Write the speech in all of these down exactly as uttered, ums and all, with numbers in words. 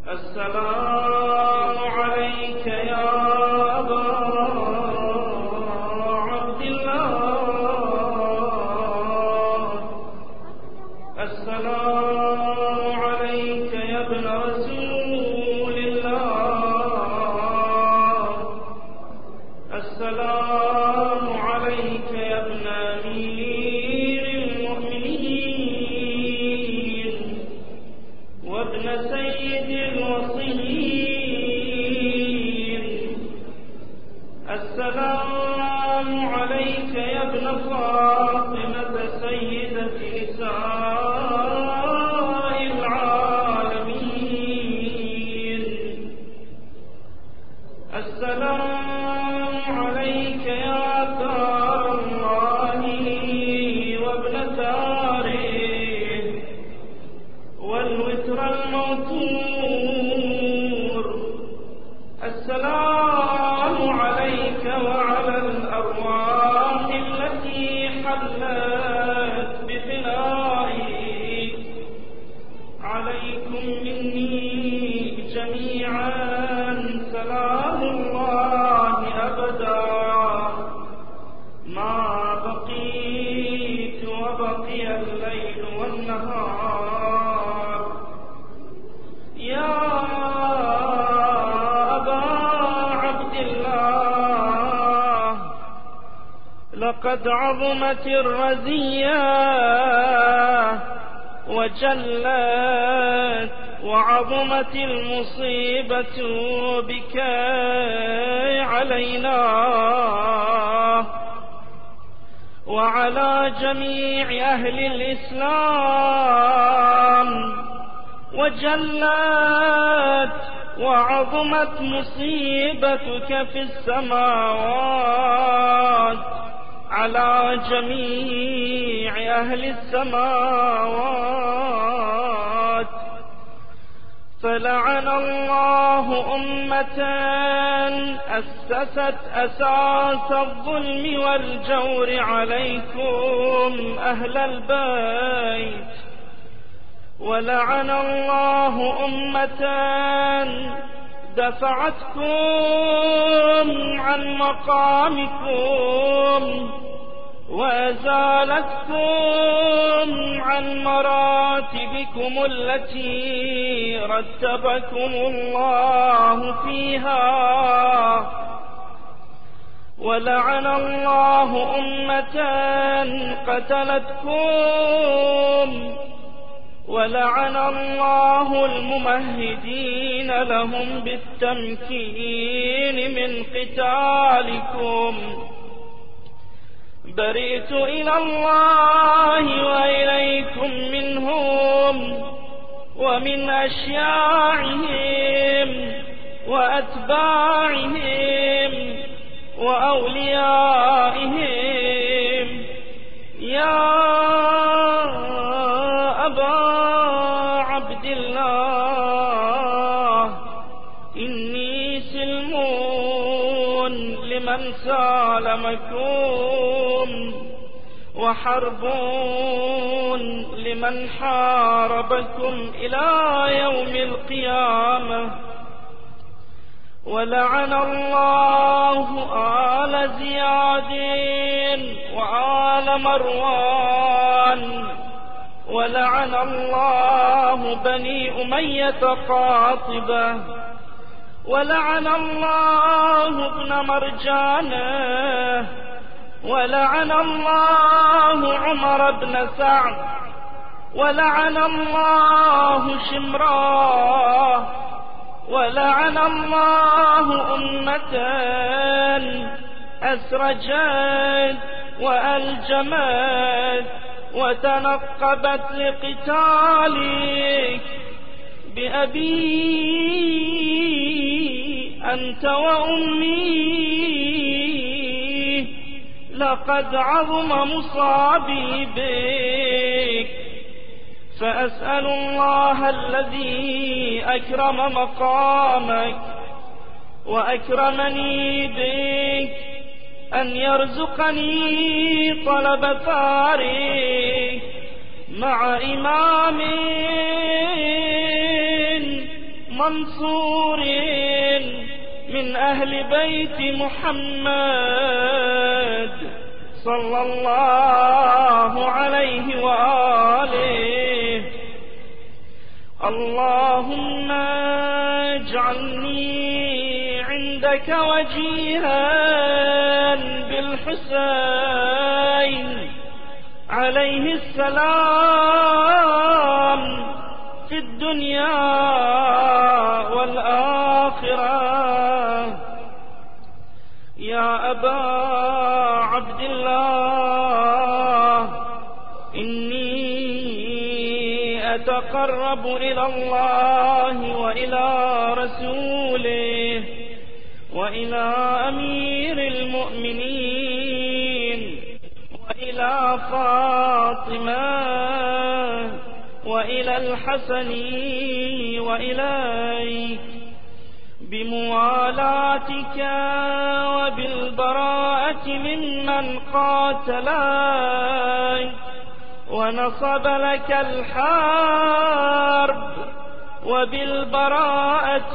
السلام عليك يا أبا عبد الله. السلام عليك يا ابن رسول الله. السلام عليك يا ابن أمير المؤمنين وابن سيد الوصيين. السلام عليك يا ابن فاطمة سيدة نساء العالمين. السلام عليك يا دار الله وابن داره والوتر الموتور. السلام عليك وعلى الأرواح التي حلت بفنائك. عليكم مني جميعا سلام الله أبدا ما بقيت وبقي الليل والنهار. يا أبا عبد الله، لقد عظمت الرزية وجلت وعظمت المصيبة بك علينا وعلى جميع أهل الإسلام، وجلت وعظمت مصيبتك في السماوات على جميع أهل السماوات. فلعن الله أمة أسست أساس الظلم والجور عليكم أهل البيت، ولعن الله أمة دفعتكم عن مقامكم وأزالتكم عن مراتبكم التي رتبكم الله فيها. ولعن الله أمة قتلتكم، ولعن الله الممهدين لهم بالتمكين من قتالكم. برئت إلى الله وإليكم منهم ومن أشياعهم وأتباعهم وأوليائهم. يا أبا عبد الله، إني سلم لمن سالمكم وحرب لمن حاربكم إلى يوم القيامة. ولعن الله آل زياد وآل مروان، ولعن الله بني أمية قاطبة، ولعن الله ابن مرجانة، ولعن الله عمر بن سعد، ولعن الله شمراه، ولعن الله أمة أسرجت وألجمت وتنقبت لقتالك. بأبي أنت وأمي، لقد عظم مصابي بك. فأسأل الله الذي أكرم مقامك وأكرمني بك أن يرزقني طلب ثارك مع إمام منصور من أهل بيت محمد صلى الله عليه وآله. اللهم اجعلني عندك وجيها بالحسين عليه السلام في الدنيا والآخرة. يا أبا عبد الله، إني أتقرب إلى الله وإلى رسوله وإلى أمير المؤمنين وإلى فاطمة وإلى الحسن وإليك بموالاتك وبالبراءة ممن قاتلك ونصب لك الحرب، وبالبراءة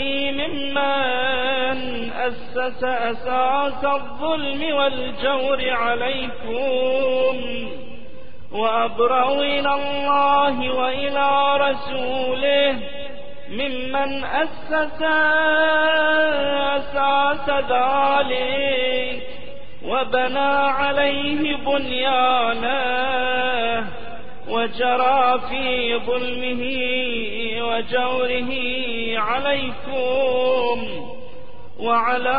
ممن أسس أساس الظلم والجور عليكم، وأبرأ إلى الله وإلى رسوله ممن أسس أساس ذلك وبنى عليه بنيانه وجرى في ظلمه وجوره عليكم وعلى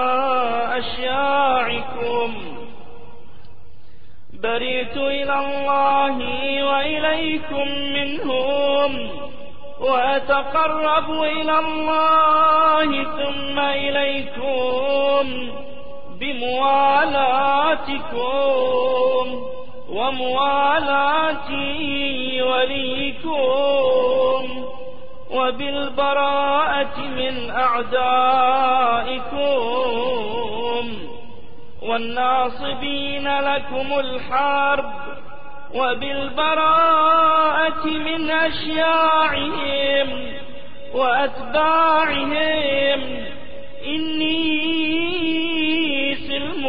أشياعكم. برئت إلى الله وإليكم منهم، وأتقرب إلى الله ثم إليكم بموالاتكم وموالاة وليكم وبالبراءة من أعدائكم والناصبين لكم الحرب، وبالبراءة من أشياعهم وأتباعهم. إني سلم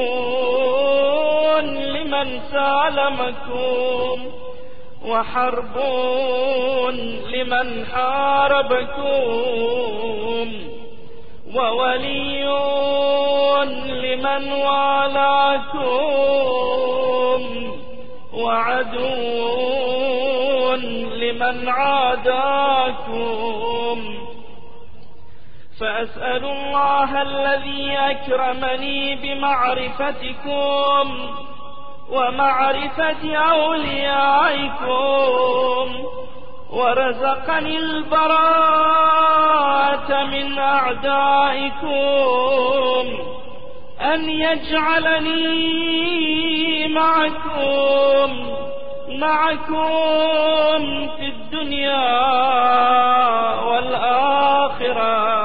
لمن سالمكم وحرب لمن حاربكم، وولي لمن والاكم، وعدو لمن عاداكم. فأسأل الله الذي أكرمني بمعرفتكم ومعرفة أوليائكم ورزقني البراءة من أعدائكم أن يجعلني معكم معكم في الدنيا والآخرة،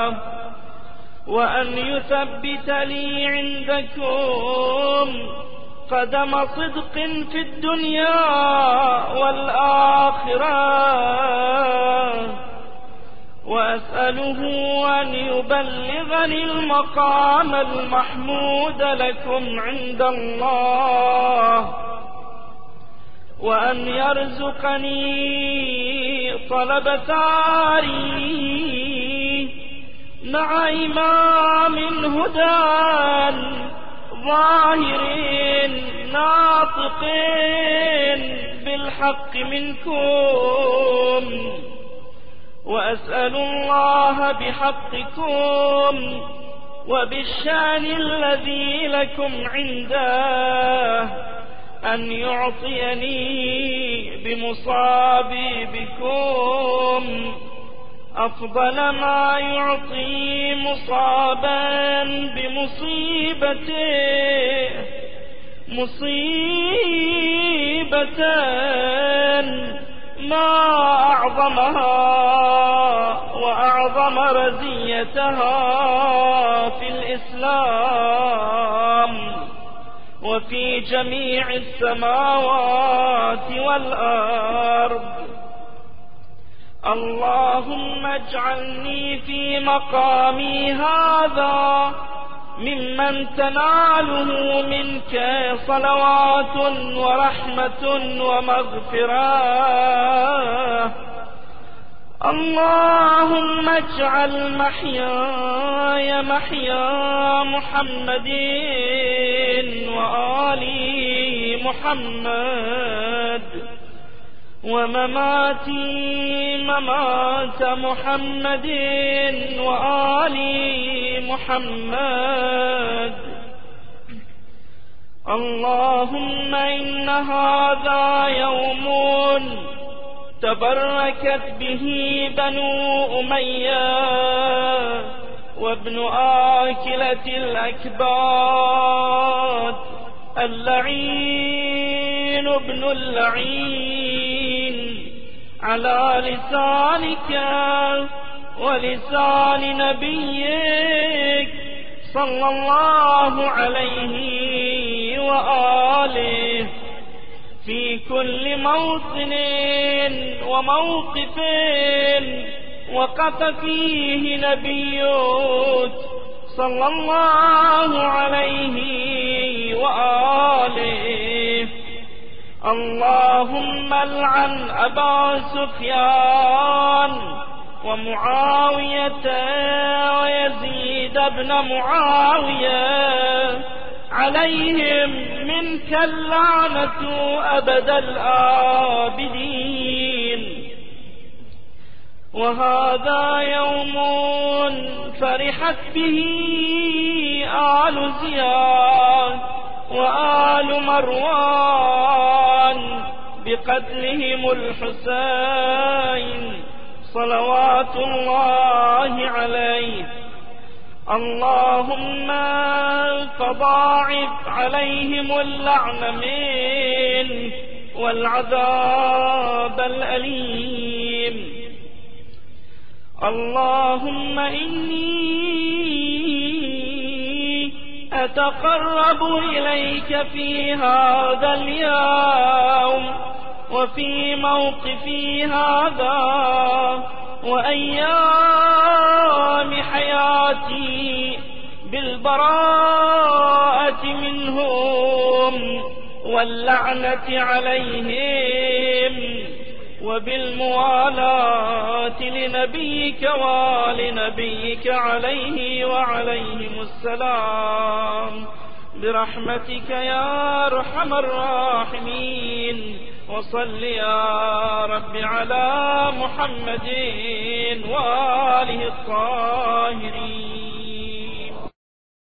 وأن يثبت لي عندكم قدم صدق في الدنيا والآخرة، وأسأله أن يبلغني المقام المحمود لكم عند الله، وأن يرزقني طلب ثاري مع إمام هدى ظاهر ناطق بالحق منكم. وأسأل الله بحقكم وبالشان الذي لكم عنده أن يعطيني بمصابي بكم أفضل ما يعطي مصابا بمصيبته، مصيبة ما أعظمها وأعظم رزيتها في الإسلام وفي جميع السماوات والأرض. اللهم اجعلني في مقامي هذا ممن تناله منك صلوات ورحمة ومغفرة. اللهم اجعل محياي محيا محمد وآل محمد، ومماتي ممات محمد وآل محمد. اللهم إن هذا يوم تبركت به بنو أمية وابن آكلة الأكباد اللعين ابن اللعين على لسانك ولسان نبيك صلى الله عليه وآله في كل موطن وموقف وقف فيه نبيك صلى الله عليه وآله. اللهم العن أبا سفيان ومعاوية ويزيد بن معاوية عليهم منك اللعنة أبد الآبدين. وهذا يوم فرحت به آل زياد وآل مروان بقتلهم الحسين صلوات الله عليه. اللهم فضاعف عليهم اللعن منك والعذاب الأليم. اللهم إني أتقرب إليك في هذا اليوم وفي موقفي هذا وأيام حياتي بالبراءة منهم واللعنة عليهم وبالموالاة لنبيك وآل نبيك عليه وعليهم السلام برحمتك يا أرحم الراحمين. وصل يا رب على محمد وآله الطاهرين.